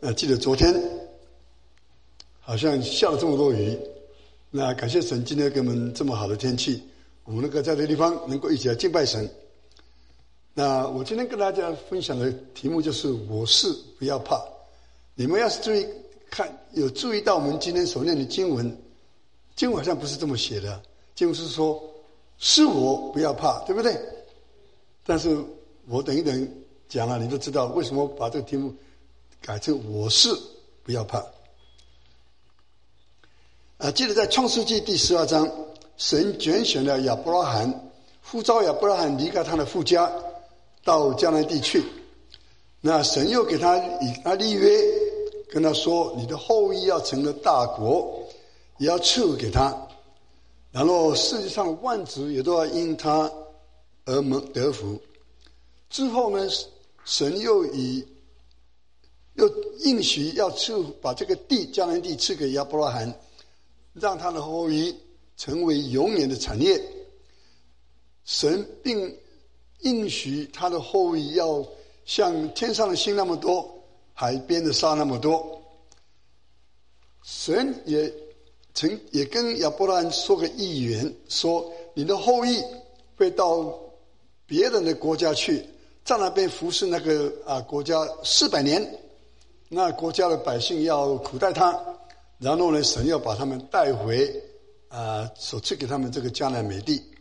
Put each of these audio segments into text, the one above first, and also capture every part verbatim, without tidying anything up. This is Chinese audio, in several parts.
呃，记得昨天好像下了这么多雨，那感谢神今天给我们这么好的天气，我们能够在这个地方能够一起来敬拜神。那我今天跟大家分享的题目就是我是不要怕。你们要是注意看，有注意到我们今天所念的经文，经文好像不是这么写的，经文是说是我不要怕，对不对？但是我等一等讲了，你就知道为什么把这个题目改成我是不要怕。啊，记得在创世纪第十二章，神拣选了亚伯拉罕，呼召亚伯拉罕离开他的父家，到迦南地去。那神又给他以他立约，跟他说：“你的后裔要成了大国，也要赐给他。然后世界上的万族也都要因他而蒙得福。”之后呢，神又以又应许要赐把这个地迦南地赐给亚伯拉罕，让他的后裔成为永远的产业。神并应许他的后裔要像天上的星那么多，海边的沙那么多。神也曾也跟亚伯拉罕说个预言，说你的后裔会到别人的国家去，在那边服侍那个啊国家四百年，那国家的百姓要苦待他，然后呢，神要把他们带回啊所赐给他们这个迦南美地。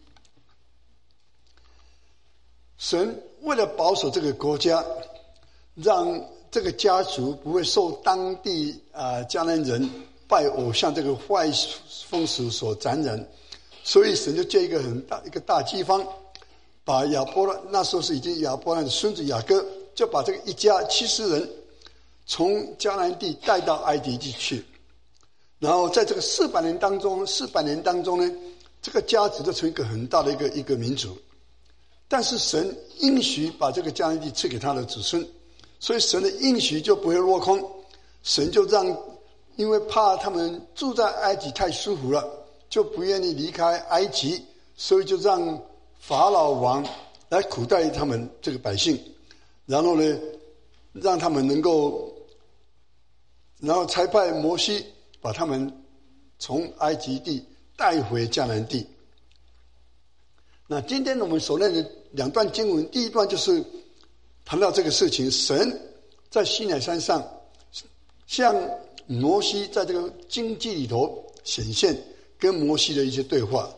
神为了保守这个国家，让这个家族不会受当地啊迦南人拜偶像这个坏风俗所沾染，所以神就借一个很大一个大饥荒，把亚伯拉那时候是已经亚伯拉的孙子雅各，就把这个一家七十人从迦南地带到埃及地去。然后在这个四百年当中，四百年当中呢，这个家族就成一个很大的一个一个民族。但是神应许把这个迦南地赐给他的子孙，所以神的应许就不会落空。神就让，因为怕他们住在埃及太舒服了，就不愿意离开埃及，所以就让法老王来苦待他们这个百姓，然后呢，让他们能够，然后差派摩西把他们从埃及地带回迦南地。那今天我们所念的两段经文，第一段就是谈到这个事情，神在西乃山上向摩西在这个荆棘里头显现，跟摩西的一些对话。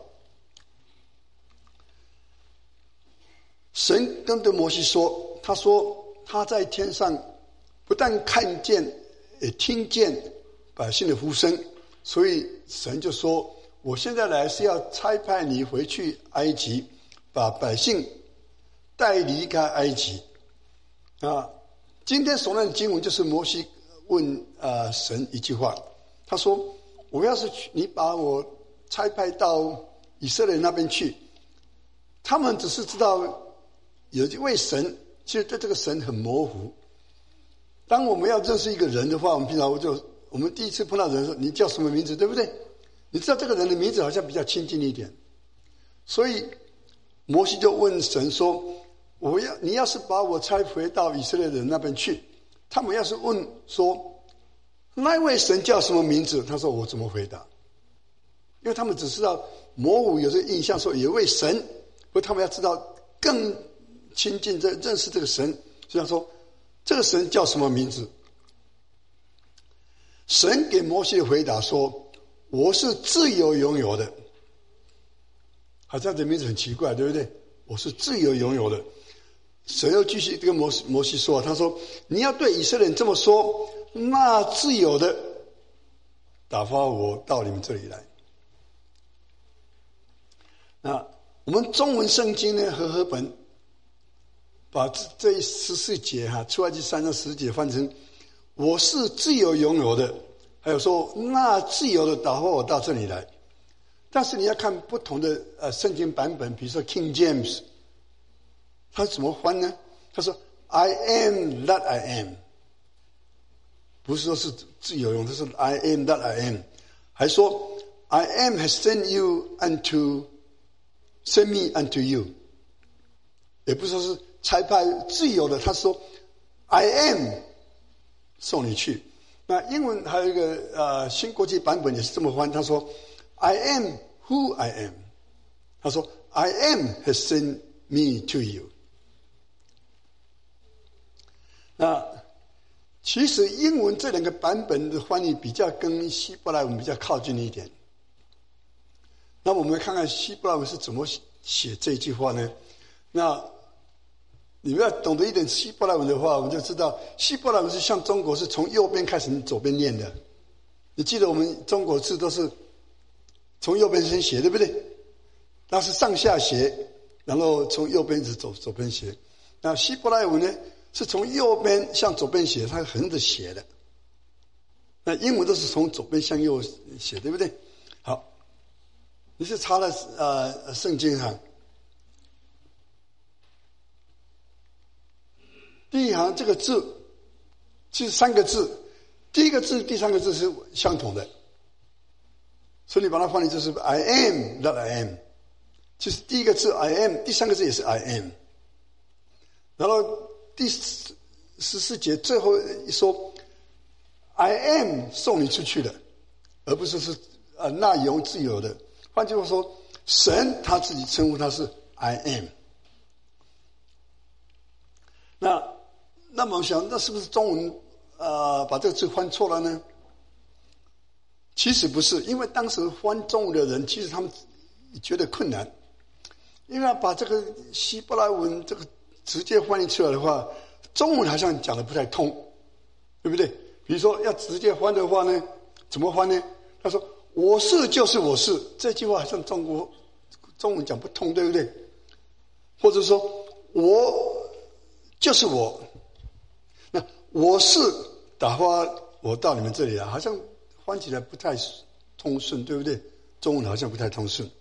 神跟对摩西说，他说他在天上不但看见也听见百姓的呼声，所以神就说，我现在来是要差派你回去埃及，把百姓带离开埃及。啊，今天所念的经文就是摩西问啊、呃、神一句话，他说：我要是你把我差派到以色列那边去，他们只是知道有一位神，其实对这个神很模糊。当我们要认识一个人的话，我们平常就我们第一次碰到人说你叫什么名字，对不对？你知道这个人的名字好像比较亲近一点，所以摩西就问神说：我要你要是把我差回到以色列人那边去，他们要是问说那位神叫什么名字，他说我怎么回答？因为他们只知道模糊有这个印象，说有一位神，不过他们要知道更亲近这认识这个神，所以他说这个神叫什么名字？神给摩西的回答说：我是自由拥有的。好像这名字很奇怪，对不对？我是自由拥有的。神又继续跟摩西摩西说，他说你要对以色列人这么说，那自由的打发我到你们这里来。那我们中文圣经呢，和合本把这十四节哈，出埃及三章十节翻成我是自由拥有的，还有说那自由的打发我到这里来。但是你要看不同的呃圣经版本，比如说 King James， 他怎么翻呢？他说 I am that I am， 不是说是自由用，他说 I am that I am， 还说 I am has sent you unto send me unto you， 也不是说是差派自由的，他说 I am 送你去。那英文还有一个呃新国际版本也是这么翻，他说 I am who I am， 他说 I am has sent me to you。 那其实英文这两个版本的翻译比较跟希伯来文比较靠近一点。那我们看看希伯来文是怎么写这句话呢？那你们要懂得一点希伯来文的话，我们就知道希伯来文是像中国是从右边开始左边念的。你记得我们中国字都是从右边先写，对不对？那是上下写，然后从右边一直走左边写。那希伯来文呢，是从右边向左边写，它横着写的。那英文都是从左边向右写，对不对？好，你是查了呃圣经哈。第一行这个字是三个字，第一个字第三个字是相同的，所以你把它翻译就是 I am that I am， 就是第一个字 I am， 第三个字也是 I am。 然后第十四节最后一说 I am 送你出去的，而不是是呃那由自由的。换句话说，神他自己称呼他是 I am。 那那么我想，那是不是中文呃把这个字翻错了呢？其实不是，因为当时翻中文的人，其实他们觉得困难，因为把这个希伯来文这个直接翻译出来的话，中文好像讲的不太通，对不对？比如说要直接翻的话呢，怎么翻呢？他说我是就是我是，这句话好像中国中文讲不通，对不对？或者说我就是我，那我是打发我到你们这里来，好像翻起来不太通顺，对不对？中文好像不太通顺。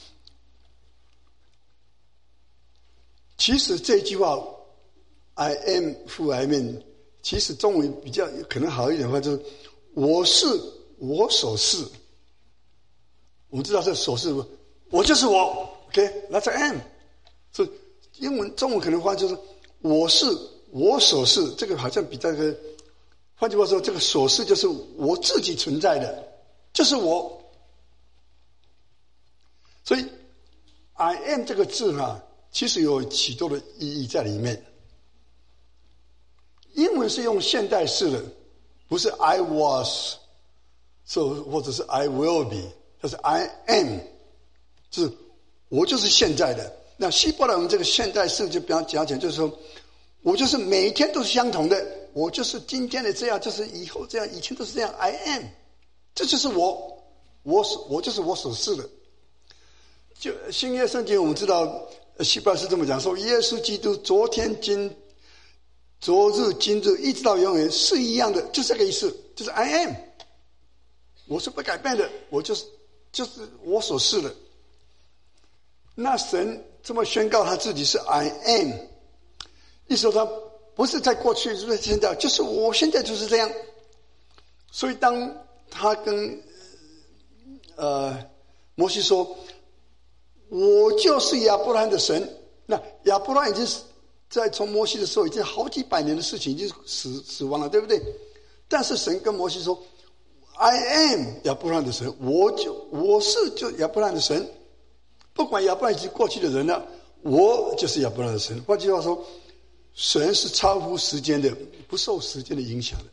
其实这句话 I am who I am， 其实中文比较可能好一点的话，就是我是我所是。我们知道这所是，我就是我 OK that's I am。 所以英文中文可能话就是我是我所是，这个好像比这个，换句话说，这个所是就是我自己存在的，就是我。所以 I am 这个字哈，其实有许多的意义在里面。英文是用现代式的，不是 I was， so 或者是 I will be， 它是 I am， 就是我就是现在的。那希伯来文这个现代式就比较讲讲，就是说我就是每一天都是相同的，我就是今天的这样，就是以后这样，以前都是这样 I am， 这就是我，我我就是我所是的。就新约圣经我们知道希伯来是这么讲，说耶稣基督昨天今昨日今日一直到永远是一样的，就是这个意思，就是 I am， 我是不改变的，我就是就是我所是的。那神这么宣告他自己是 I am， 意思说他不是在过去，就是现在，就是我现在就是这样。所以当他跟呃摩西说我就是亚伯拉罕的神，那亚伯拉罕已经在从摩西的时候已经好几百年的事情，已经死死亡了，对不对？但是神跟摩西说 I am 亚伯拉罕的神，我就我是就亚伯拉罕的神，不管亚伯拉罕已经过去的人了，我就是亚伯拉罕的神。换句话说，神是超乎时间的，不受时间的影响的。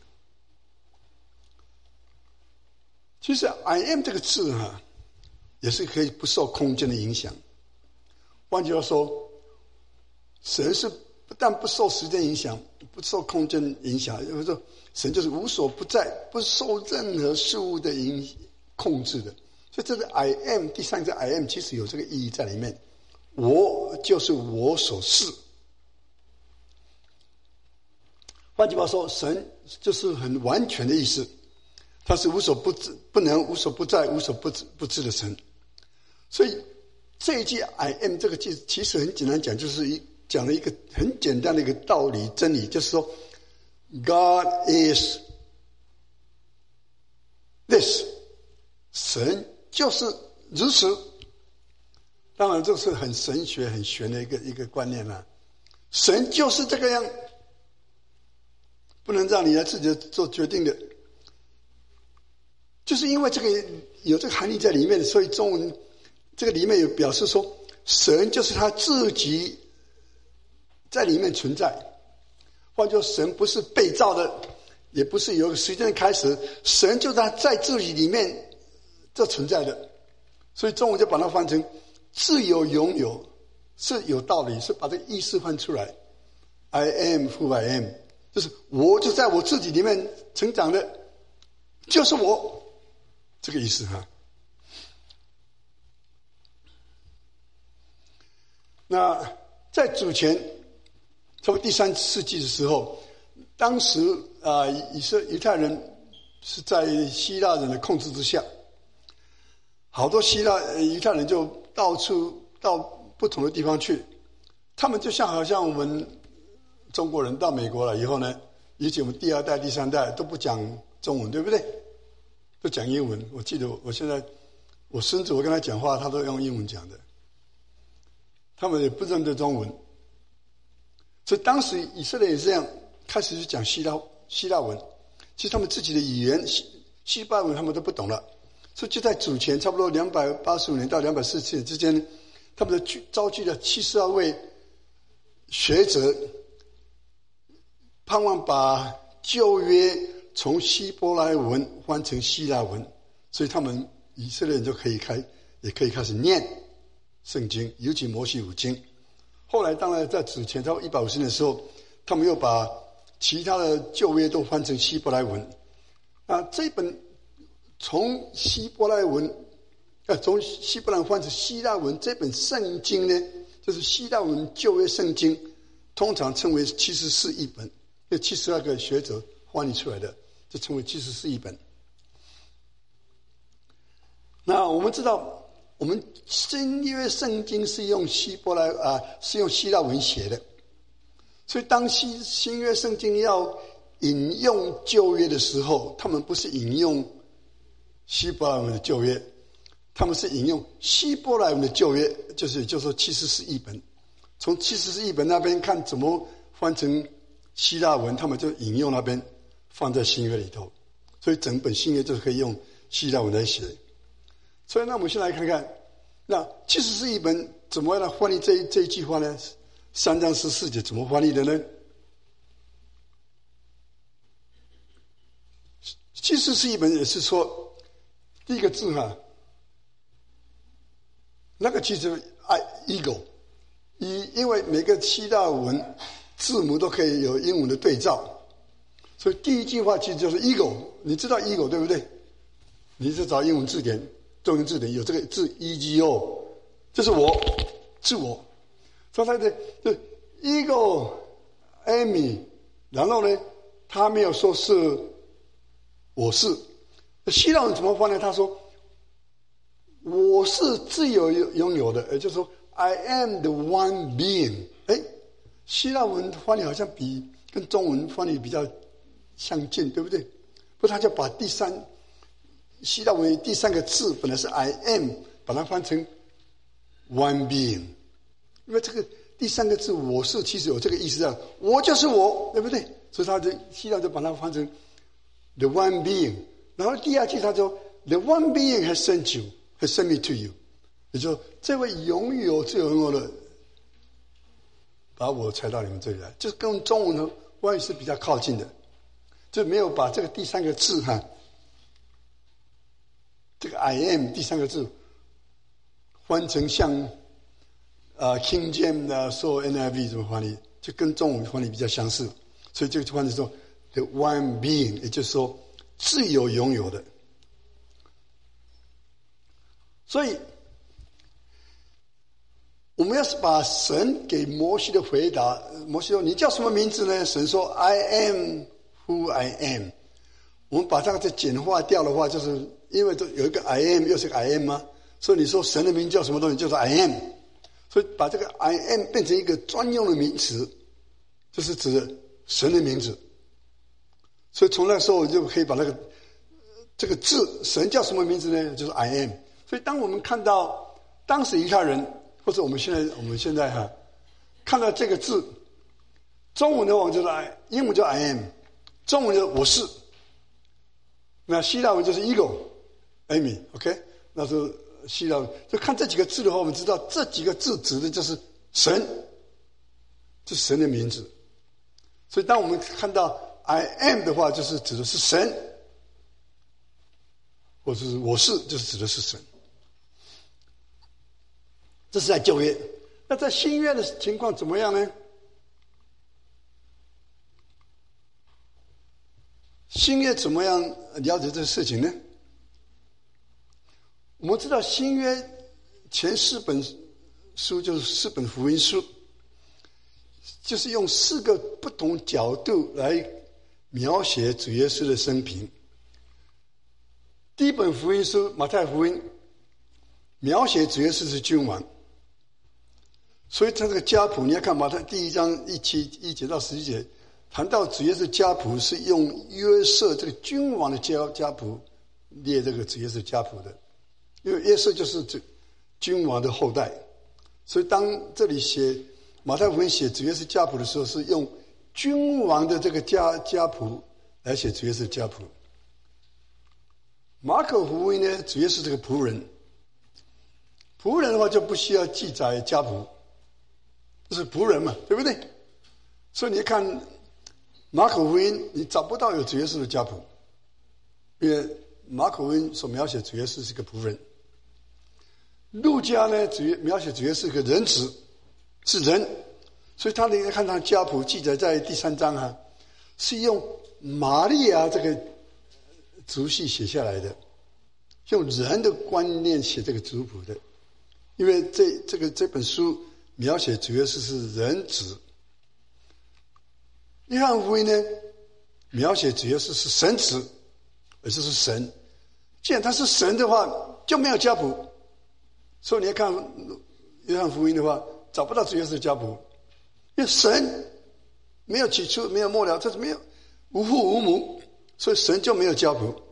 其实 I am 这个字哈、啊，也是可以不受空间的影响。换句话说，神是不但不受时间影响，不受空间影响，就是说神就是无所不在，不受任何事物的影控制的。所以这个 I am 第三个 I am 其实有这个意义在里面，我就是我所是。换句话说，神就是很完全的意思，他是无所不知、不能、无所不在、无所不知不知的神。所以这一句 I am 这个句其实很简单讲，就是一讲了一个很简单的一个道理真理，就是说 God is this， 神就是如此。当然这是很神学很玄的一个一个观念啦、啊，神就是这个样， 不能让你来自己做决定的。就是因为这个有这个含义在里面，所以中文这个里面有表示说，神就是他自己在里面存在。换句话说，神不是被造的，也不是有个时间的开始，神就是他在自己里面这存在的。所以中文就把它翻成自由拥有，是有道理，是把这个意思翻出来。I am who I am， 就是我就在我自己里面成长的，就是我，这个意思哈。那在主前差不多第三世纪的时候，当时啊、呃，以色犹太人是在希腊人的控制之下，好多希腊犹太人就到处到不同的地方去，他们就像好像我们中国人到美国了以后呢，尤其我们第二代、第三代都不讲中文，对不对？都讲英文。我记得我现在我孙子，我跟他讲话，他都用英文讲的。他们也不认得中文，所以当时以色列也这样，开始就讲希腊希腊文。其实他们自己的语言希希伯来文他们都不懂了，所以就在主前差不多两百八十五年到两百四十年之间，他们就召集了七十二位学者，盼望把旧约从希伯来文翻成希腊文，所以他们以色列人就可以开也可以开始念圣经，尤其摩西五经。后来当然在主前超一百五十年的时候，他们又把其他的旧约都翻成希伯来文。啊，这本从希伯来文呃从希伯来文翻成希腊文这本圣经呢，就是希腊文旧约圣经，通常称为七十四译本，有七十二个学者翻译出来的，就称为七十四译本。那我们知道，我们新约圣经是用希伯来啊、呃，是用希腊文写的，所以当新新约圣经要引用旧约的时候，他们不是引用希伯来文的旧约，他们是引用希伯来文的旧约，就是就是说七十四译本。从七十四译本那边看怎么翻成希腊文，他们就引用那边放在新约里头，所以整本新约就是可以用希腊文来写。所以那我们先来看看，那七十四译本怎么来翻译这这一句话呢？三章十四节怎么翻译的呢？七十四译本也是说，第一个字哈，那个其实爱 ego， 因因为每个希腊文字母都可以有英文的对照，所以第一句话其实就是 ego。你知道 ego 对不对？你是找英文字典。中文字典有这个字 E G O， 这是我，自我。所以他的就 ego Amy， 然后呢，他没有说是我是。希腊文怎么翻呢？他说我是自由拥有的，也就是说 I am the one being。哎，希腊文翻译好像比跟中文翻译比较相近，对不对？不，他就把第三。希腊文第三个字本来是 I am， 把它翻成 one being， 因为这个第三个字我是其实有这个意思啊，我就是我，对不对？所以他就希腊就把它翻成 the one being。然后第二句他说 the one being has sent you, has sent me to you， 也就是说这位拥有自由拥有的把我才到你们这里来，就是跟中文的翻译是比较靠近的，就没有把这个第三个字哈。这个 I am 第三个字翻成像呃 King James 啊，说 N I V 怎么翻译，就跟中文翻译比较相似，所以就翻译说 the one being， 也就是说自由拥有的。所以我们要是把神给摩西的回答，摩西说你叫什么名字呢？神说 I am who I am。我们把这个再简化掉的话，就是因为都有一个 I am 又是个 I am 吗？所以你说神的名叫什么东西，就是 I am。所以把这个 I am 变成一个专用的名词，就是指神的名字。所以从那时候我就可以把那个这个字神叫什么名字呢？就是 I am。所以当我们看到当时犹太人，或者我们现在我们现在哈看到这个字，中文的话就是 I， 英文叫 I am， 中文的我是，那希腊文就是 ego，Amy，OK， 那是希腊文。就看这几个字的话，我们知道这几个字指的就是神，这是神的名字。所以当我们看到 I am 的话，就是指的是神，或者是我是，就是指的是神。这是在旧约。那在新约的情况怎么样呢？新约怎么样了解这个事情呢？我们知道新约前四本书就是四本福音书，就是用四个不同角度来描写主耶稣的生平。第一本福音书马太福音描写主耶稣是君王，所以他这个家谱你要看马太第一章一七一节到十一节，谈到主耶稣家谱是用约瑟这个君王的家家谱列这个主耶稣家谱的，因为约瑟就是这君王的后代，所以当这里写马太福音写主耶稣家谱的时候，是用君王的这个家家谱来写主耶稣家谱。马可福音呢，主耶稣这个仆人，仆人的话就不需要记载家谱，就是仆人嘛，对不对？所以你看马可福音，你找不到有主耶稣的家谱，因为马可福音所描写主耶稣是个仆人。路加呢，主描写主耶稣是个人子，是人，所以他你看他家谱记载在第三章啊，是用玛利亚这个族系写下来的，用人的观念写这个族谱的，因为这这个这本书描写主耶稣是人子。约翰福音呢，描写主耶稣是神子，而且是神。既然他是神的话，就没有家谱，所以你要看约翰福音的话，找不到主耶稣的家谱，因为神没有起初，没有末了，这是没有无父无母，所以神就没有家谱。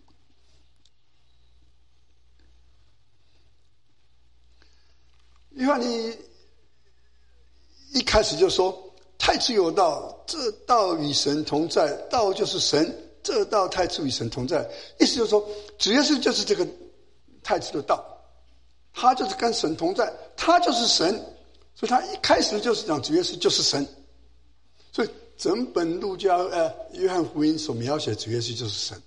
约翰你一开始就说太初有道，这道与神同在，道就是神，这道太初与神同在。意思就是说主耶稣就是这个太初的道，他就是跟神同在，他就是神，所以他一开始就是讲主耶稣就是神。所以整本路加呃约翰福音所描写主耶稣就是神。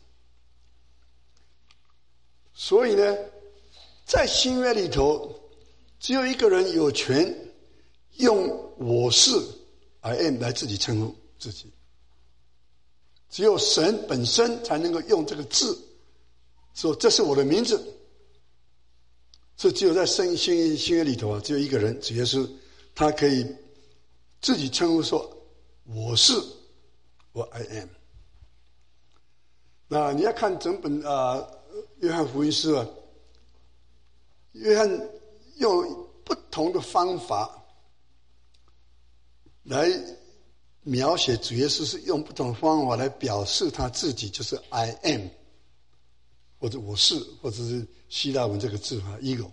所以呢，在新约里头，只有一个人有权用我是 I am 来自己称呼自己，只有神本身才能够用这个字说这是我的名字。所以只有在新新新约里头啊，只有一个人主耶稣，他可以自己称呼说我是我 I am。 那你要看整本啊约翰福音书啊，约翰用不同的方法来描写主耶稣，是用不同的方法来表示他自己，就是 I am， 或者我是，或者是希腊文这个字哈 ego。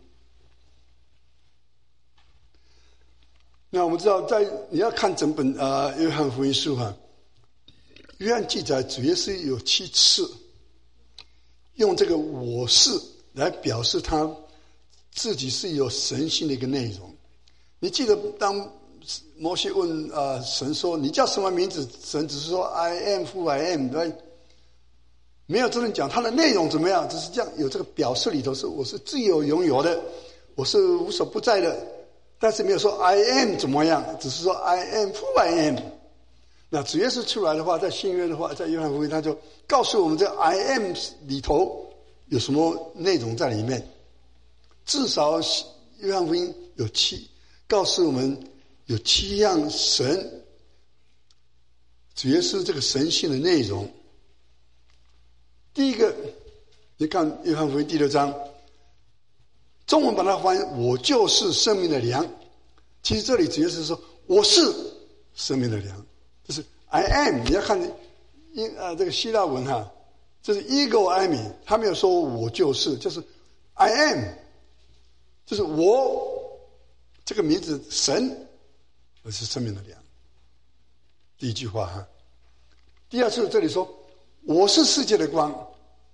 那我们知道在你要看整本啊约翰福音书哈，约翰记载主耶稣有七次用这个我是来表示他自己是有神性的一个内容。你记得当摩西问啊、呃、神说你叫什么名字，神只是说 I am who I am， 对，没有真正讲它的内容怎么样，只是这样有这个表示里头是我是自由拥有的，我是无所不在的，但是没有说 I am 怎么样，只是说 I am who I am。 那主耶稣出来的话，在新约的话，在约翰福音他就告诉我们这 I am 里头有什么内容在里面，至少约翰福音有七告诉我们有七样神主耶稣这个神性的内容。第一个，你看约翰福音第六章，中文把它翻译我就是生命的粮，其实这里主耶稣说我是生命的粮，就是 I am。 你要看英呃这个希腊文哈，就是 ego eimi， 他没有说我就是，就是 I am， 就是我这个名字神，而是生命的粮。第一句话哈。 第二次这里说我是世界的光。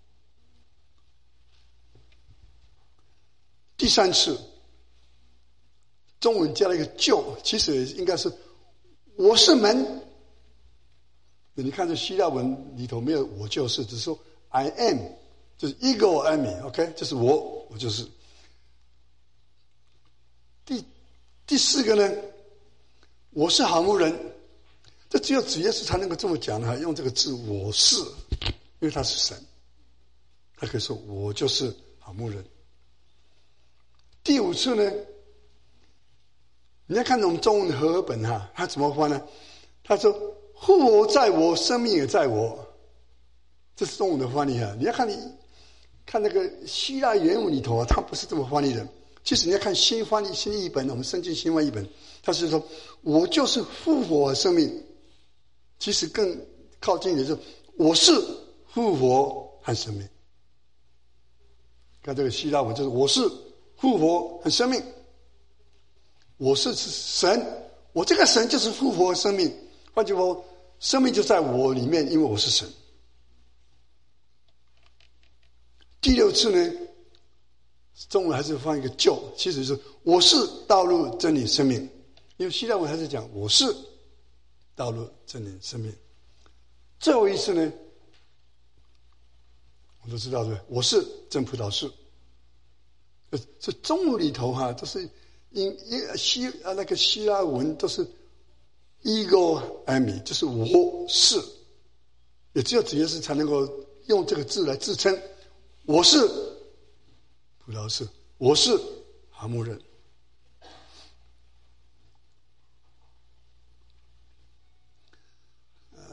第三次中文加了一个就，其实应该是我是门。你看这希腊文里头没有我就是，只是说 I am， 就是 ego eimi， OK， 就是我，我就是。第第四个呢，我是好牧人，这只有主耶稣才能够这么讲的，用这个字我是，因为他是神，他可以说我就是好牧人。第五次呢，你要看我们中文和合本哈，他怎么翻呢？他说复活在我，生命也在我，这是中文的翻译啊。你要看你看那个希腊原文里头啊，他不是这么翻译的。其实你要看新翻译新译本，我们圣经新翻译本，他是说我就是复活和生命。其实更靠近的是我是复活和生命。看这个希腊文就是我是复活和生命，我是神，我这个神就是复活和生命。换句话说，生命就在我里面，因为我是神。第六次呢，中文还是放一个就，其实是我是道路真理生命，因为希腊文还是讲我是道路真理生命。最后一次呢，我都知道对，我是真葡萄树。这中文里头哈、啊，都是因因希啊那个希腊文都是 ego eimi， 就是我是，也只有主耶稣才能够用这个字来自称，我是葡萄树，我是好牧人。呃，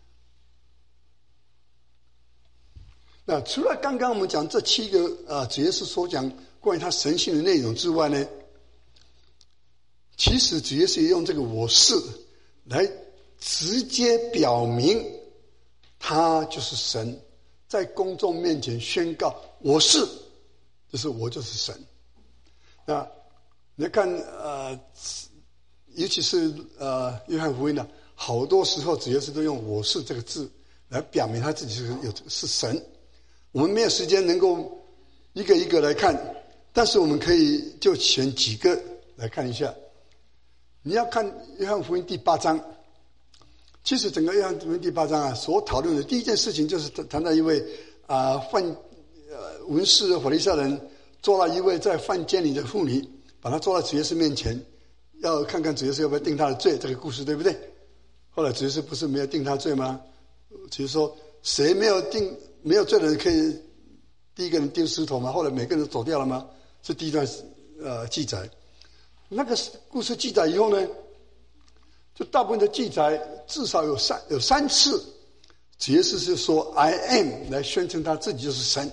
那除了刚刚我们讲这七个啊，主耶稣所讲关于他神性的内容之外呢，其实主耶稣也用这个我是来直接表明他就是神，在公众面前宣告我是，就是我就是神。那你看呃，尤其是呃约翰福音呢，好多时候主耶稣都用我是这个字来表明他自己是有是神。我们没有时间能够一个一个来看，但是我们可以就选几个来看一下。你要看约翰福音第八章，其实整个约翰福音第八章啊，所讨论的第一件事情就是谈到一位啊犯呃文士法利赛人捉了一位在犯奸淫的妇女，把她捉到主耶稣面前，要看看主耶稣要不要定她的罪，这个故事对不对？后来主耶稣不是没有定她罪吗？只是说谁没有定没有罪的人可以第一个人丢石头吗？后来每个人都走掉了吗？是第一段呃记载。那个故事记载以后呢，就大部分的记载至少有三有三次，主耶稣是说 I am 来宣称他自己就是神。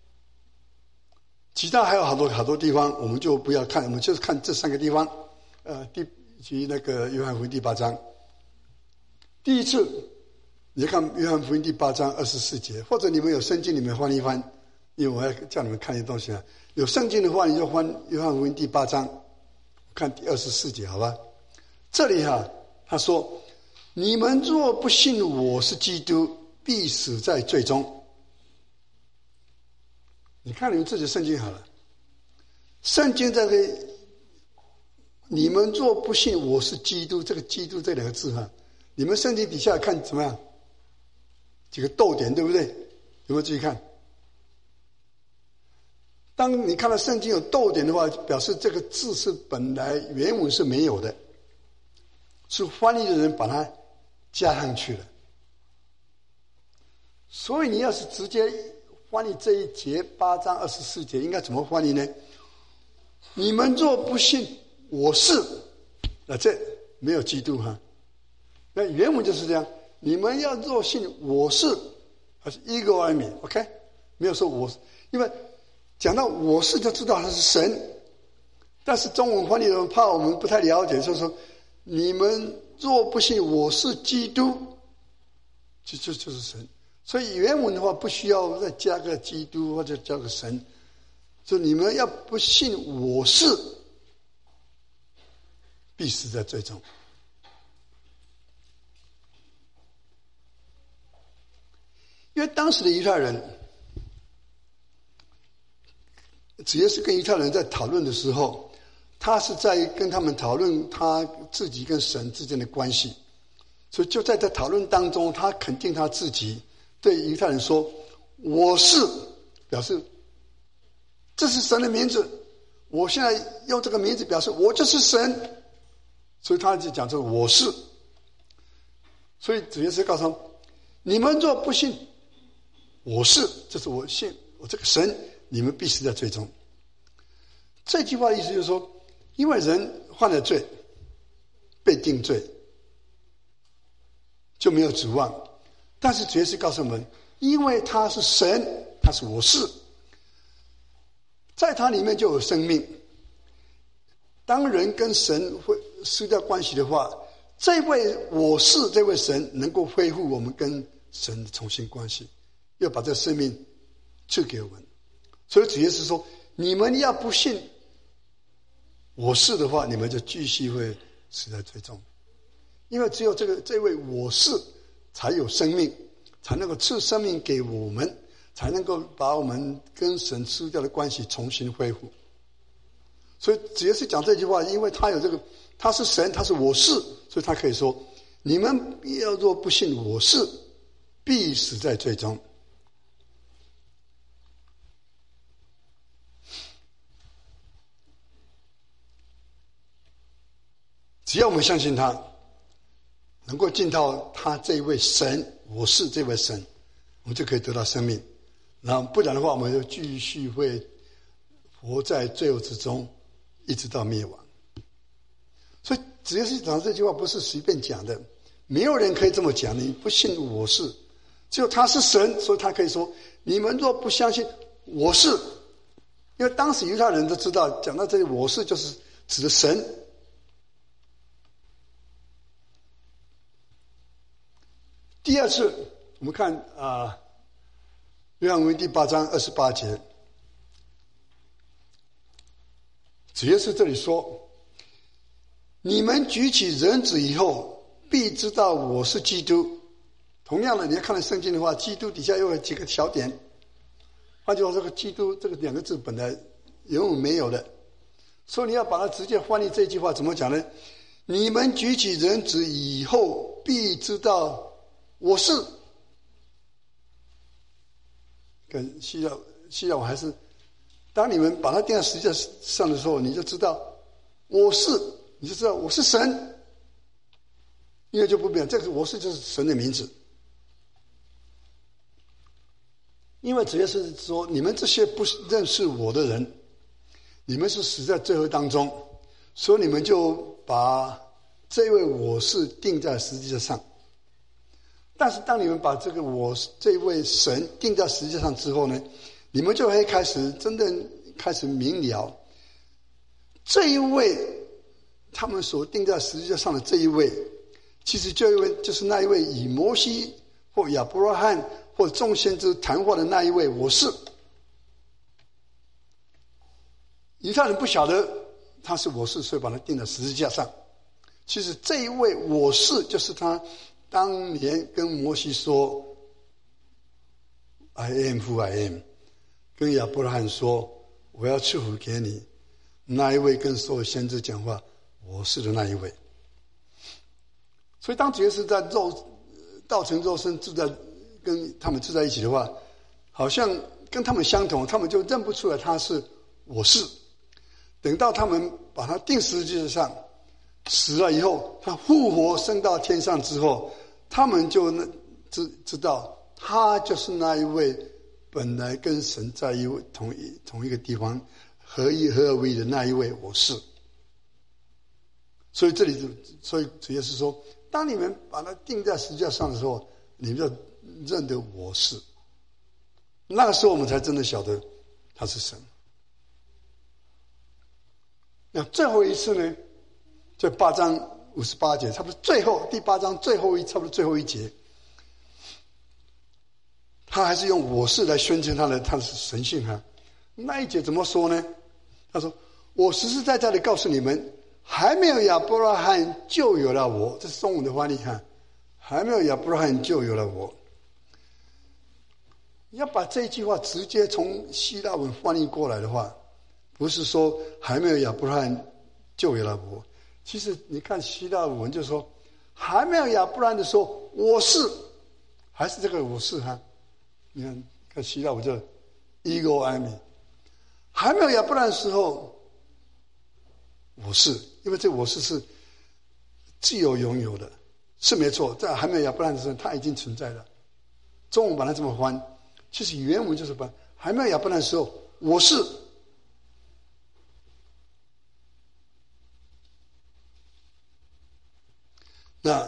其他还有好多好多地方，我们就不要看，我们就是看这三个地方。呃，第及那个约翰福音第八章，第一次你看约翰福音第八章二十四节，或者你们有圣经里面翻一翻，因为我要叫你们看一些东西啊。有圣经的话，你就翻约翰福音第八章。看第二十四节，好吧？这里哈、啊，他说：“你们若不信我是基督，必死在罪中。”你看你们自己的圣经好了，圣经这个“你们若不信我是基督”，这个“基督”这两个字哈，你们圣经底下看怎么样？几个逗点，对不对？有没有注意看？当你看到圣经有逗点的话，表示这个字是本来原文是没有的，是翻译的人把它加上去了。所以你要是直接翻译这一节八章二十四节，应该怎么翻译呢？你们若不信我是，那这没有基督哈。那原文就是这样，你们要若信我是，还是 ego eimi OK， 没有说我是，因为讲到我是就知道他是神，但是中文翻译的人怕我们不太了解，就是说你们若不信我是基督，就就就是神。所以原文的话不需要再加个基督或者加个神，就你们要不信我是，必死在罪中。 因为当时的犹太人，主耶稣跟犹太人在讨论的时候，他是在跟他们讨论他自己跟神之间的关系，所以就在这讨论当中，他肯定他自己，对犹太人说：“我是”，表示这是神的名字，我现在用这个名字表示我就是神，所以他就讲这个我是。所以主耶稣告诉他们：“你们若不信我是，这是我信我这个神，你们必死在罪中。”这句话的意思就是说，因为人犯了罪，被定罪，就没有指望。但是主耶稣告诉我们，因为他是神，他是我是，在他里面就有生命。当人跟神会失掉关系的话，这位我是这位神能够恢复我们跟神的重新关系，要把这个生命赐给我们。所以主耶稣说，你们要不信我是的话，你们就继续会死在罪中。因为只有这个这位我是才有生命，才能够赐生命给我们，才能够把我们跟神失掉的关系重新恢复。所以主耶稣讲这句话，因为他有这个，他是神，他是我是，所以他可以说，你们要若不信我是，必死在罪中。只要我们相信他，能够进到他这位神，我是这位神，我们就可以得到生命。然后不然的话，我们就继续会活在罪恶之中，一直到灭亡。所以主耶稣讲这句话不是随便讲的，没有人可以这么讲。你不信我是，只有他是神，所以他可以说：你们若不相信我是，因为当时犹太人都知道，讲到这里我是就是指的神。第二次，我们看啊，约翰福音第八章二十八节，主耶稣这里说：“你们举起人子以后，必知道我是基督。”同样的，你要看了圣经的话，基督底下又有几个小点。换句话说，这个基督这个两个字本来原文没有的，所以你要把它直接翻译这句话怎么讲呢？你们举起人子以后，必知道我是。跟希腊希腊我还是，当你们把它钉在十字架上的时候，你就知道我是，你就知道我是神，因为就不变，这个我是就是神的名字。因为主耶稣说，你们这些不认识我的人，你们是死在罪恶当中，所以你们就把这位我是钉在十字架上。但是当你们把这个我这位神钉在十字架上之后呢，你们就会开始真正开始明了，这一位他们所钉在十字架上的这一位，其实这一位就是那一位以摩西或亚伯拉罕或众先知谈话的那一位我是。犹太人不晓得他是我是，所以把他钉在十字架上。其实这一位我是就是他当年跟摩西说 I am who I am， 跟亚伯拉罕说我要赐福给你，那一位跟所有先知讲话我是的那一位。所以当主耶稣在肉道成肉身住在跟他们住在一起的话，好像跟他们相同，他们就认不出来他是我是。等到他们把他钉十字架上死了以后，他复活升到天上之后，他们就知知道他就是那一位本来跟神在一同一同一个地方合一合而为一的那一位我是。所以这里就所以主耶稣说，当你们把它钉在十字架上的时候，你们就认得我是。那个时候我们才真的晓得他是神。那最后一次呢，这八章五十八节，差不多最后第八章最后一差不多最后一节，他还是用我是来宣称他的他的神性哈。那一节怎么说呢？他说：“我实实在在的告诉你们，还没有亚伯拉罕就有了我。”这是中文的翻译哈，还没有亚伯拉罕就有了我。 你要把这一句话直接从希腊文翻译过来的话，不是说还没有亚伯拉罕就有了我。其实你看希腊文就说，还没有亚伯拉罕的时候，我是，还是这个我是哈。你看看希腊文就 ego eimi， 还没有亚伯拉罕的时候，我是，因为这我是是自由拥有的，是没错，在还没有亚伯拉罕的时候，它已经存在了。中文把它这么翻，其实原文就是把还没有亚伯拉罕的时候，我是。那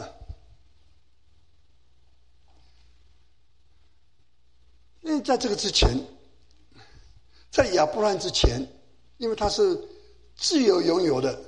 因为在这个之前，在亚伯拉罕之前，因为他是自由拥有的，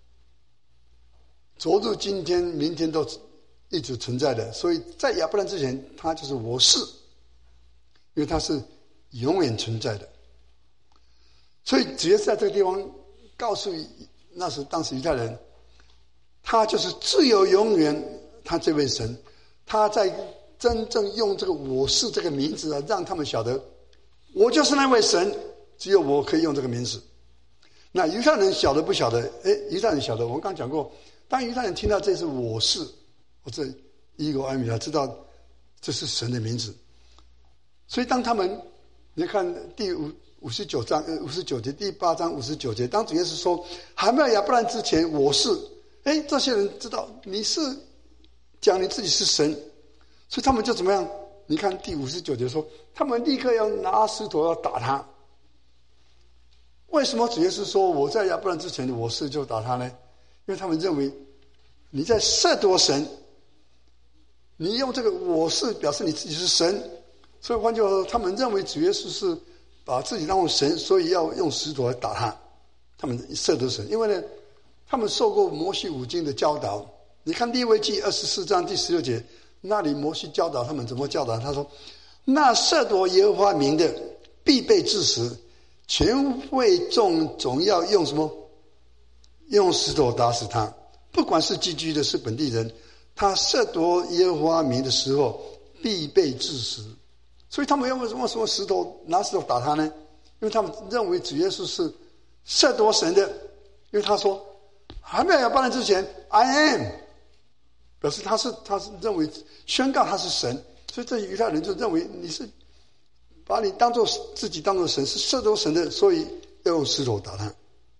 昨日、今天、明天都一直存在的，所以在亚伯拉罕之前，他就是我是，因为他是永远存在的。所以只要在这个地方告诉那时当时犹太人，他就是自由永远，他这位神，他在真正用这个我是这个名字啊，让他们晓得我就是那位神，只有我可以用这个名字。那犹太人晓得不晓得？哎，犹太人晓得。我们刚讲过，当犹太人听到这是我是，或者ego eimi，他知道这是神的名字。所以当他们，你看第五五十九章五十九节，第八章五十九节，当主耶稣说还没有亚伯拉罕之前，我是。哎，这些人知道你是讲你自己是神，所以他们就怎么样？你看第五十九节说，他们立刻要拿石头要打他。为什么主耶稣说我在亚伯拉罕之前的我是就打他呢？因为他们认为你在亵渎神，你用这个我是表示你自己是神，所以换句话说，他们认为主耶稣是把自己当作神，所以要用石头来打他。他们亵渎神，因为呢，他们受过摩西五经的教导。你看利未记二十四章第十六节，那里摩西教导他们怎么教导。他说：那亵渎耶和华名的，必被治死，全会众总要用什么？用石头打死他。不管是寄居的，是本地人，他亵渎耶和华名的时候，必被治死。所以他们用什么什么石头拿石头打他呢？因为他们认为主耶稣是亵渎神的，因为他说还没有亚伯拉罕之前 I am， 表示他是他是认为宣告他是神，所以这犹太人就认为你是把你当作自己当作神，是亵渎神的，所以要用石头打他。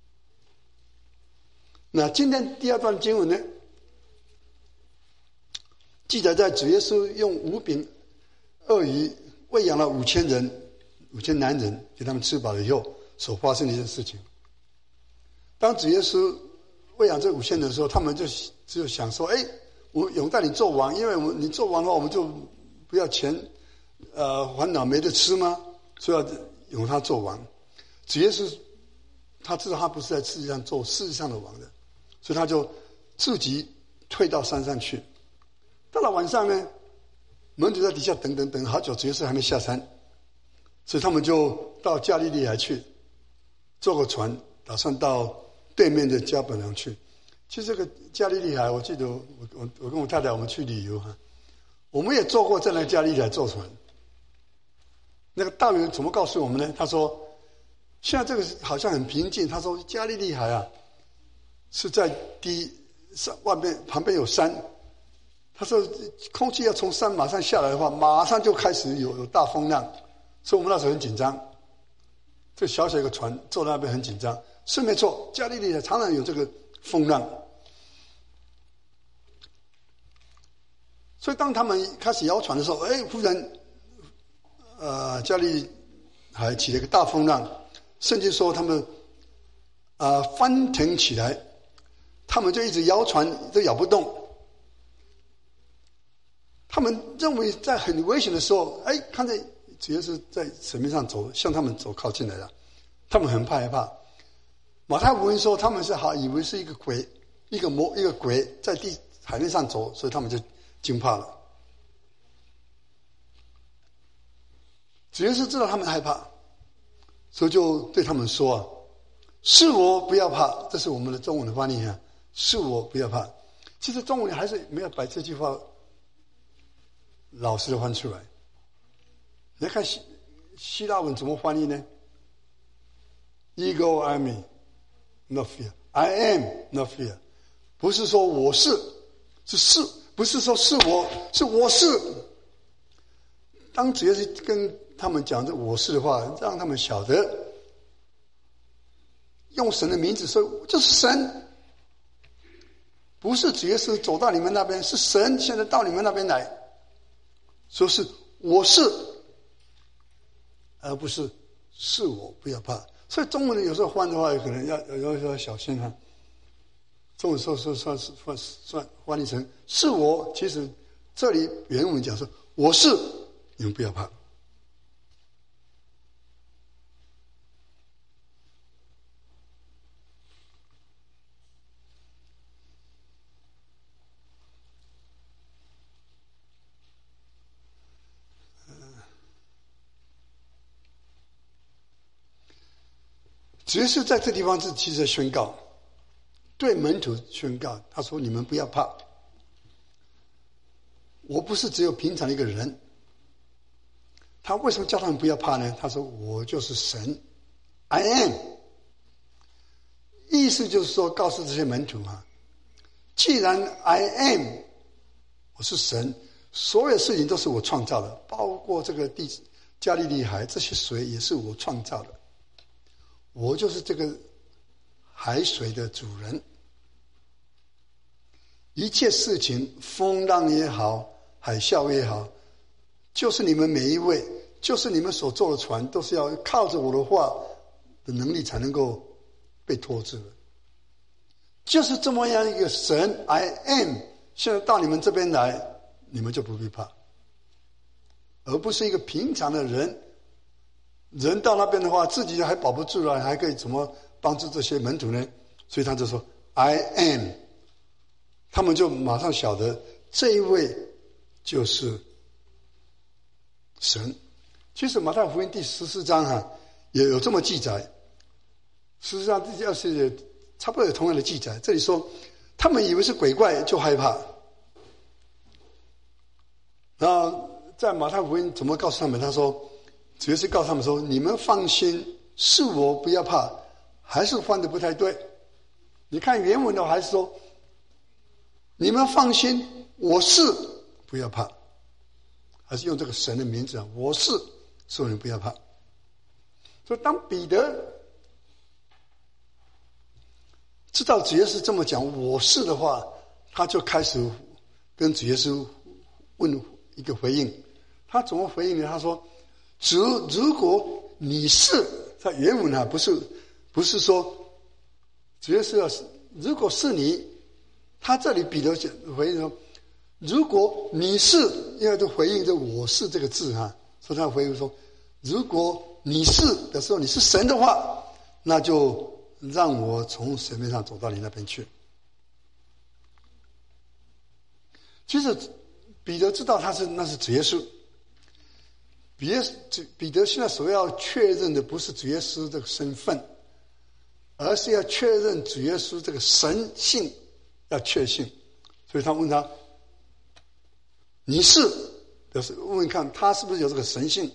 那今天第二段经文呢，记载在主耶稣用五饼二鱼喂养了五千人，五千男人，给他们吃饱了以后所发生的一件事情。当主耶稣喂养这五千人的时候，他们就只有想说：哎，我永带你做王，因为我们你做王的话，我们就不要钱，呃，烦恼没得吃吗？所以要永他做王。主耶稣他知道他不是在世界上做世界上的王的，所以他就自己退到山上去。到了晚上呢，门徒在底下等等等好久，主耶稣还没下山，所以他们就到加利利海去，坐个船，打算到对面的加百农去。其实这个加利利海，我记得我我我跟我太太我们去旅游哈，我们也坐过在那加利利海坐船。那个导游怎么告诉我们呢？他说现在这个好像很平静，他说加利利海啊是在低山外面，旁边有山。他说空气要从山马上下来的话，马上就开始有有大风浪，所以我们那时候很紧张。这小小一个船坐在那边很紧张，是没错，加利利海常常有这个风浪。所以当他们开始摇船的时候，哎，忽然呃加利利海起了一个大风浪，甚至说他们啊、呃、翻腾起来，他们就一直摇船都摇不动。他们认为在很危险的时候，哎，看见主耶稣在水面上走，向他们走靠近来了，他们很害怕。马太福音说他们是好以为是一个鬼，一个魔，一个鬼在地海面上走，所以他们就惊怕了。主耶稣知道他们害怕，所以就对他们说啊：“是我，不要怕。”这是我们的中文的翻译啊，“是我，不要怕。”其实中文还是没有把这句话老实的翻出来。你看希腊文怎么翻译呢？ Ego eimi, not fear. I am, not fear. 不是说我是，是是，不是说是我，是我是。当主耶稣跟他们讲这我是的话，让他们晓得，用神的名字说，这是神，不是主耶稣走到你们那边，是神现在到你们那边来，说是我是，而不是是我，不要怕。所以中文有时候翻的话，可能要有时候要小心啊。中文说说算是翻算翻译成是我，其实这里原文讲说我是，你们不要怕。主耶稣在这地方是其实宣告，对门徒宣告，他说：“你们不要怕，我不是只有平常的一个人。”他为什么叫他们不要怕呢？他说：“我就是神 ，I am。”意思就是说，告诉这些门徒啊，既然 I am， 我是神，所有事情都是我创造的，包括这个地加利利海，这些水也是我创造的。我就是这个海水的主人，一切事情，风浪也好，海啸也好，就是你们每一位，就是你们所坐的船，都是要靠着我的话的能力才能够被托住的。就是这么样一个神 I am， 现在到你们这边来，你们就不必怕，而不是一个平常的人。人到那边的话，自己还保不住了，还可以怎么帮助这些门徒呢？所以他就说 I am， 他们就马上晓得这一位就是神。其实马太福音第十四章啊，也有这么记载，十四章第二十节差不多有同样的记载。这里说他们以为是鬼怪就害怕，然后在马太福音怎么告诉他们？他说主要是告诉他们说：“你们放心，是我，不要怕。”还是翻得不太对。你看原文的话，还是说：“你们放心，我是，不要怕。”还是用这个神的名字啊，我是，所以你不要怕。所以当彼得知道主耶稣这么讲“我是”的话，他就开始跟主耶稣问一个回应。他怎么回应呢？他说：“主，如果你是，在原文啊，不是不是说，主要是要是，如果是你，他这里彼得回应说，如果你是，因为就回应这我是这个字哈，所以他回应说，如果你是的时候，你是神的话，那就让我从水面上走到你那边去。其实彼得知道他是那是主耶稣。彼得彼得现在所要确认的不是主耶稣这个身份，而是要确认主耶稣这个神性，要确信。所以他问他：“你是？”表示问问看他是不是有这个神性。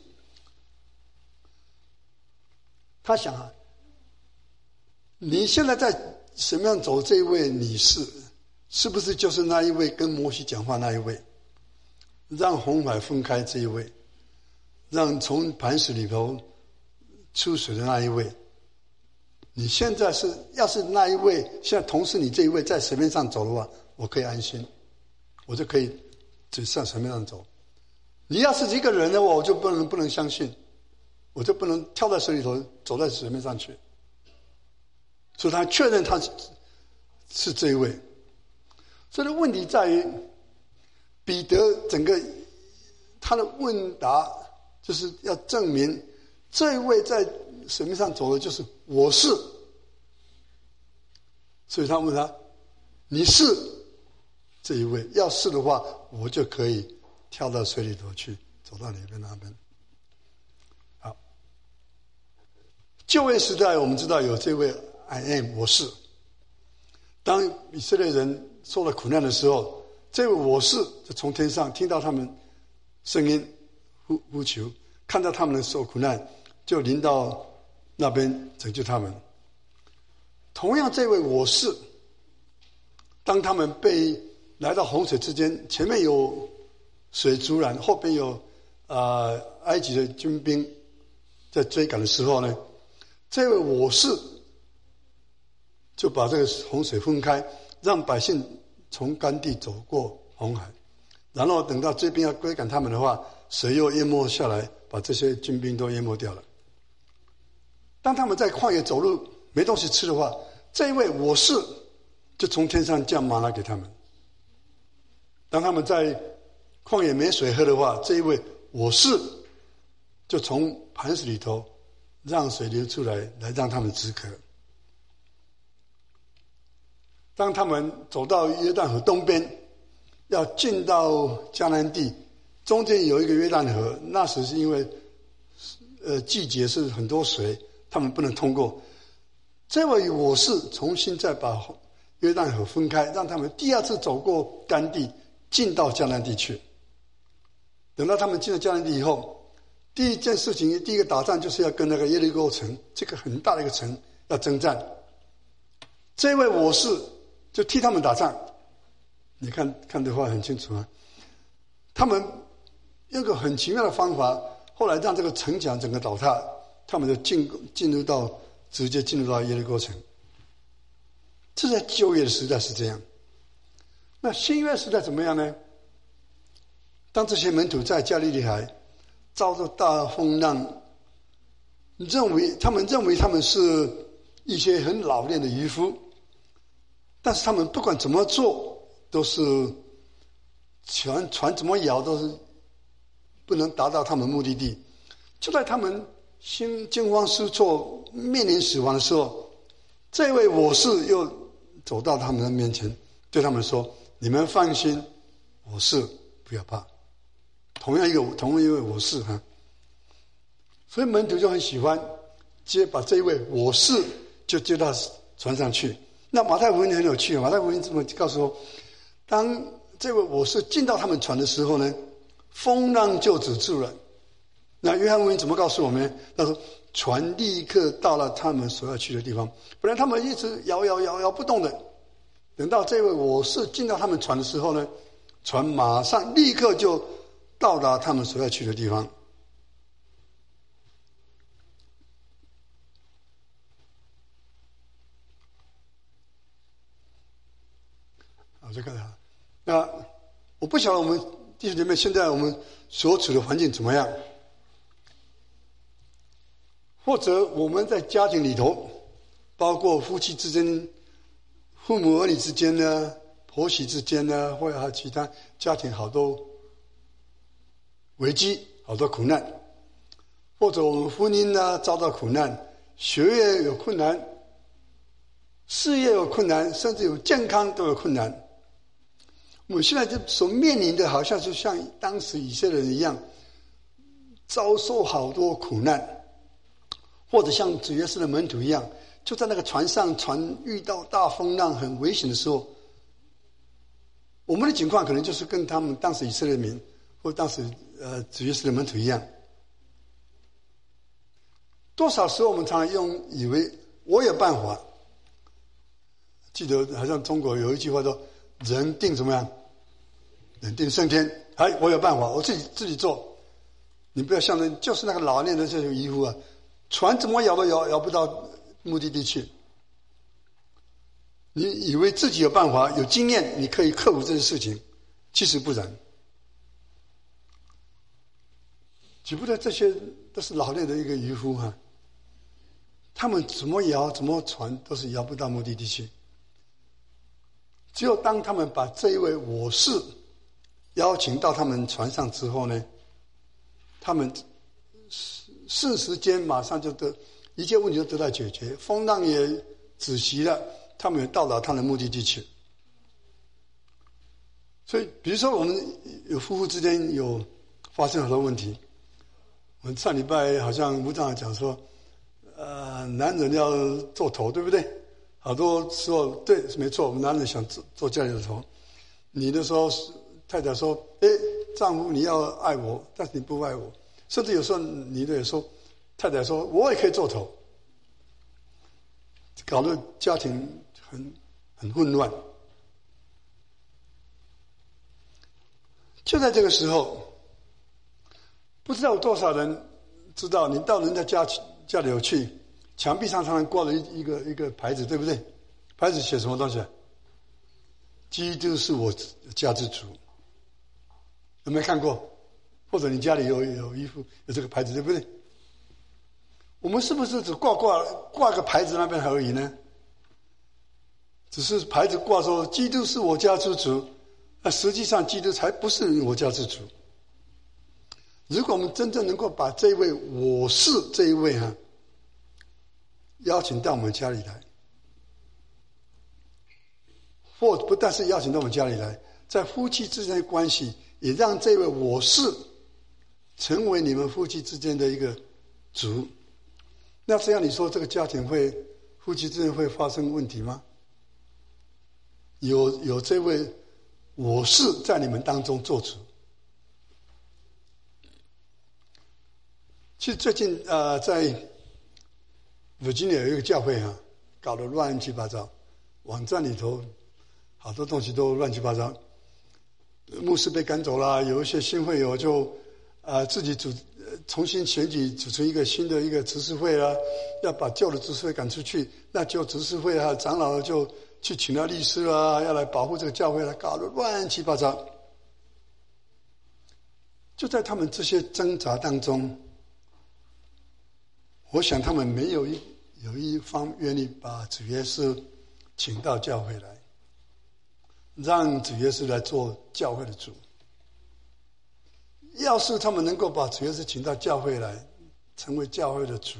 他想啊，你现在在什么样走这一位你是，是不是就是那一位跟摩西讲话那一位，让红海分开这一位？让从磐石里头出水的那一位，你现在是要是那一位，现在同时你这一位在水面上走的话，我可以安心，我就可以只上水面上走。你要是一个人的话，我就不能不能相信，我就不能跳在水里头走在水面上去。所以他确认他是这一位。所以问题在于彼得整个他的问答。就是要证明这一位在水面上走的就是我是，所以他问他：“你是这一位？要是的话，我就可以跳到水里头去，走到你边那边。”好，旧约时代我们知道有这位 I am 我是。当以色列人受了苦难的时候，这位我是就从天上听到他们声音呼呼求， 看到他们的受苦难，就临到那边拯救他们。同样，这位我是，当他们被来到洪水之间，前面有水阻拦，后边有呃埃及的军兵在追赶的时候呢，这位我是就把这个洪水分开，让百姓从干地走过红海，然后等到追兵要追赶他们的话，水又淹没下来，把这些军兵都淹没掉了。当他们在旷野走路没东西吃的话，这一位我是就从天上降玛纳给他们。当他们在旷野没水喝的话，这一位我是就从磐石里头让水流出来，来让他们止渴。当他们走到约旦河东边，要进到迦南地，中间有一个约旦河，那时是因为呃季节是很多水，他们不能通过。这位我是重新再把约旦河分开，让他们第二次走过干地，进到迦南地去。等到他们进了迦南地以后，第一件事情，第一个打仗就是要跟那个耶利哥城，这个很大的一个城要征战。这位我是就替他们打仗，你看看的话很清楚啊。他们用个很奇妙的方法，后来让这个城墙整个倒塌，他们就进进入到直接进入到耶利哥城。这在旧约的时代是这样。那新约时代怎么样呢？当这些门徒在加利利海遭到大风浪，认为他们认为他们是一些很老练的渔夫，但是他们不管怎么做，都是船船怎么摇都是不能达到他们目的地。就在他们心惊慌失措、面临死亡的时候，这位我是又走到他们的面前，对他们说：“你们放心，我是不要怕。”同样一个同样一位我是哈，所以门徒就很喜欢，接把这一位我是就接到船上去。那马太福音很有趣，马太福音这么告诉我，当这位我是进到他们船的时候呢，风浪就止住了。那约翰福音怎么告诉我们呢？他说船立刻到了他们所要去的地方，本来他们一直摇摇摇摇不动的，等到这位我是进到他们船的时候呢，船马上立刻就到达他们所要去的地方。好，再看看。那我不晓得我们弟兄姐妹现在我们所处的环境怎么样，或者我们在家庭里头，包括夫妻之间、父母儿女之间呢、婆媳之间呢，或者还有其他家庭好多危机，好多苦难，或者我们婚姻呢遭到苦难，学业有困难，事业有困难，甚至有健康都有困难。我们现在就所面临的，好像就像当时以色列人一样，遭受好多苦难，或者像主耶稣的门徒一样，就在那个船上，船遇到大风浪很危险的时候，我们的情况可能就是跟他们当时以色列民或当时呃主耶稣的门徒一样。多少时候我们常常用以为我有办法，记得好像中国有一句话说：“人定怎么样？人定胜天。”哎，我有办法，我自己自己做。你不要像人，就是那个老练的这种渔夫啊，船怎么摇都摇摇不到目的地去。你以为自己有办法、有经验，你可以克服这些事情，其实不然。只不过这些都是老练的一个渔夫哈、啊，他们怎么摇、怎么船都是摇不到目的地去。只有当他们把这一位我是邀请到他们船上之后呢，他们瞬时间马上就得一切问题都得到解决，风浪也止息了，他们也到达他的目的地去。所以比如说我们有夫妇之间有发生很多问题，我们上礼拜好像吴长讲说呃，男人要做头，对不对？好多时候对没错，我们男人想做做家里的头。你的时候太太说：“哎，丈夫你要爱我，但是你不爱我。” 甚至有时候你的说太太说我也可以做头，搞得家庭很很混乱。就在这个时候，不知道有多少人知道，你到人家家家里有去，墙壁上常常挂了一一个一个牌子，对不对？牌子写什么东西？基督是我家之主。有没有看过？或者你家里有有一副有这个牌子，对不对？我们是不是只挂挂挂个牌子那边而已呢？只是牌子挂说基督是我家之主，那实际上基督才不是我家之主。如果我们真正能够把这位我是这一位哈、啊，邀请到我们家里来，或不但是邀请到我们家里来，在夫妻之间的关系，也让这位我是成为你们夫妻之间的一个主。那这样你说这个家庭会夫妻之间会发生问题吗？有有这位我是在你们当中做主。其实最近呃，在 Virginia 有一个教会啊，搞得乱七八糟，网站里头好多东西都乱七八糟，牧师被赶走了，有一些新会友就呃自己组重新选举组成一个新的一个执事会啊，要把旧的执事会赶出去，那旧执事会啊长老就去请了律师啊，要来保护这个教会了，搞得乱七八糟。就在他们这些挣扎当中，我想他们没有一有一方愿意把主耶稣请到教会来，让主耶稣来做教会的主。要是他们能够把主耶稣请到教会来，成为教会的主，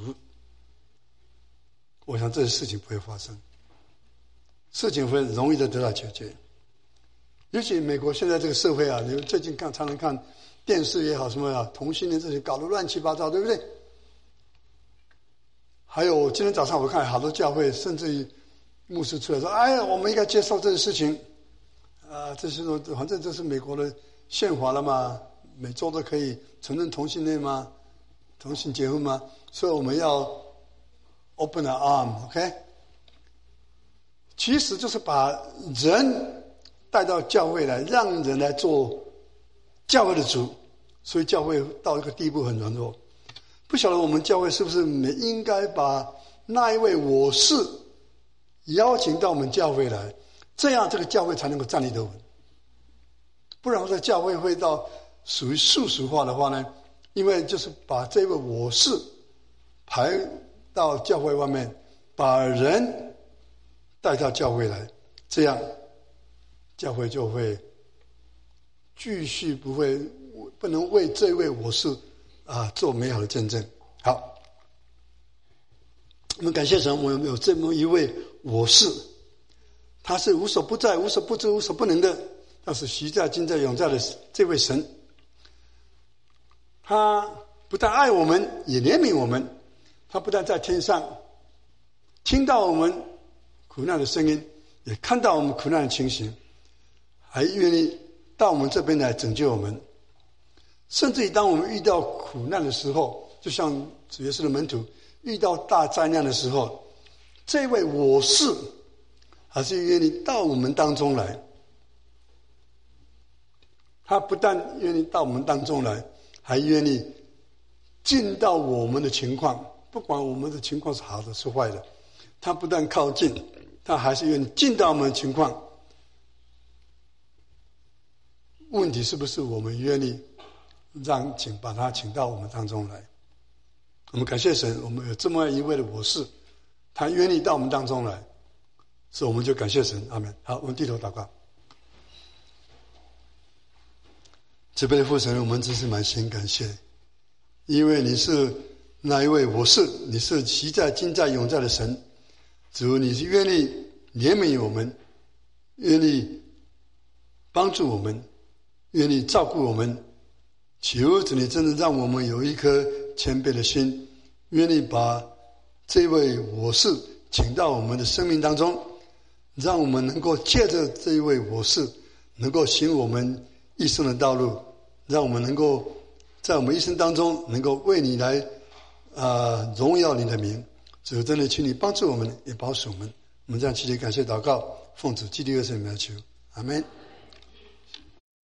我想这些事情不会发生，事情会容易的得到解决。尤其美国现在这个社会啊，你们最近看常常看电视也好什么啊，同性恋这些搞得乱七八糟，对不对？还有今天早上我看好多教会，甚至于牧师出来说：“哎呀，我们应该接受这个事情，啊，这是反正这是美国的宪法了嘛，每州都可以承认同性恋吗？同性结婚吗？所以我们要 open our arm，OK？” 其实就是把人带到教会来，让人来做教会的主，所以教会到一个地步很软弱。不晓得我们教会是不是应该把那一位我是邀请到我们教会来，这样这个教会才能够站立得稳。不然这教会会到属于世俗化的话呢，因为就是把这位我是排到教会外面，把人带到教会来，这样教会就会继续不会不能为这位我是啊，做美好的见证。好，我们感谢神，我们有这么一位我是，他是无所不在、无所不知、无所不能的，他是习在、今在、永在的这位神。他不但爱我们，也怜悯我们。他不但在天上听到我们苦难的声音，也看到我们苦难的情形，还愿意到我们这边来拯救我们。甚至于当我们遇到苦难的时候，就像主耶稣的门徒遇到大灾难的时候，这位我是还是愿意到我们当中来。他不但愿意到我们当中来，还愿意进到我们的情况，不管我们的情况是好的是坏的，他不但靠近，他还是愿意进到我们的情况。问题是不是我们愿意让请把他请到我们当中来？我们感谢神，我们有这么一位的我是，他愿意到我们当中来，所以我们就感谢神。阿们。好，我们低头祷告。慈悲的父神，我们真是满心感谢，因为你是那一位我是，你是习在、今在、永在的神。主，你是愿意怜悯我们，愿意帮助我们，愿意照顾我们。求主你真的让我们有一颗谦卑的心，愿意把这位我是请到我们的生命当中，让我们能够借着这一位我是，能够行我们一生的道路，让我们能够在我们一生当中能够为你来啊、呃、荣耀你的名。主真的请你帮助我们，也保守我们。我们这样祈求感谢祷告，奉主基督耶稣名来求，阿们。